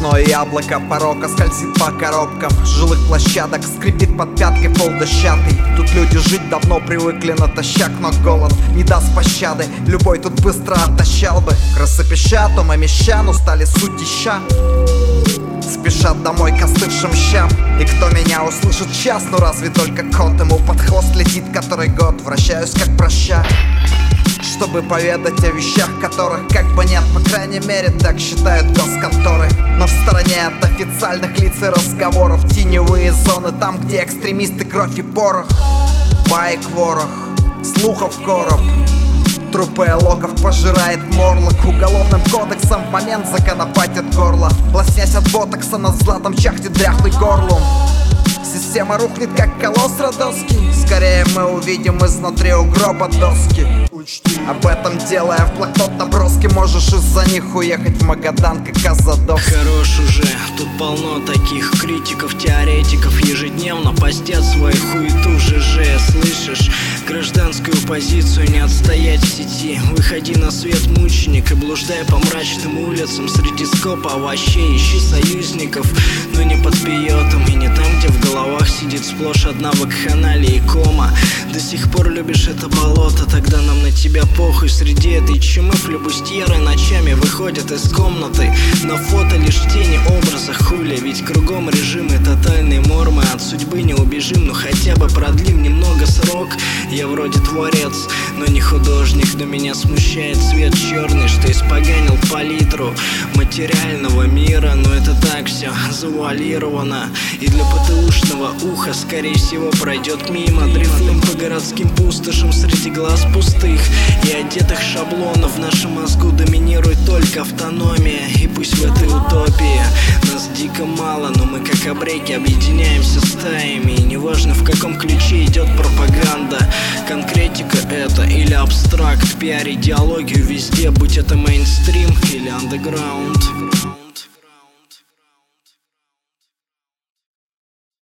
Сплошное яблоко порока скользит по коробкам жилых площадок, скрипит под пяткой пол дощатый. Тут люди жить давно привыкли натощак, но голод не даст пощады, любой тут быстро отощал бы. Крысы пищат, ума мещан устали сутища, спешат домой к остывшим щам. И кто меня услышит час, ну разве только кот, ему под хвост летит который год. Вращаюсь как проща, чтобы поведать о вещах, которых как бы нет, по крайней мере так считают госконторы. Но в стороне от официальных лиц и разговоров теневые зоны, там где экстремисты, кровь и порох, баек ворох, слухов короб. Трупы логов пожирает морлок, уголовным кодексом в момент законопатит горло. Лоснясь от ботокса над златом чахнет дряхлый горлом. Система рухнет как колосс родовский, скорее мы увидим изнутри у гроба доски. Об этом делая в блокнот наброски, можешь из-за них уехать в Магадан, как Казадовский. Хорош уже, тут полно таких критиков, теоретиков, ежедневно постят свою хуету ЖЖ. Слышишь, гражданскую позицию не отстоять в сети. Выходи на свет, мученик, и блуждай по мрачным улицам среди скопа овощей. Ищи союзников, но не под пиотом и не там, где в головах сидит сплошь одна вакханалия и кома. До сих пор любишь это болото, тогда нам на тебя похуй. Среди этой чумы флебустьеры ночами выходят из комнаты. На фото лишь тени образа хули, ведь кругом режимы тотальной мормы. От судьбы не убежим, но хотя бы продлим немного срок. Я вроде творец, но не художник, но меня смущает цвет черный, что испоганил палитру материального мира. Но это так все завуалировано, и для ПТУшного уха скорее всего пройдет мимо. Дрифтом по городским пустошам среди глаз пустых и одетых шаблонов в нашем мозгу доминирует только автономия. И пусть в этой утопии нас дико мало, но мы как обреки объединяемся стаями. И неважно в каком ключе идет пропаганда, конкретика это или абстракт, пиар идеологию везде, будь это мейнстрим или андеграунд.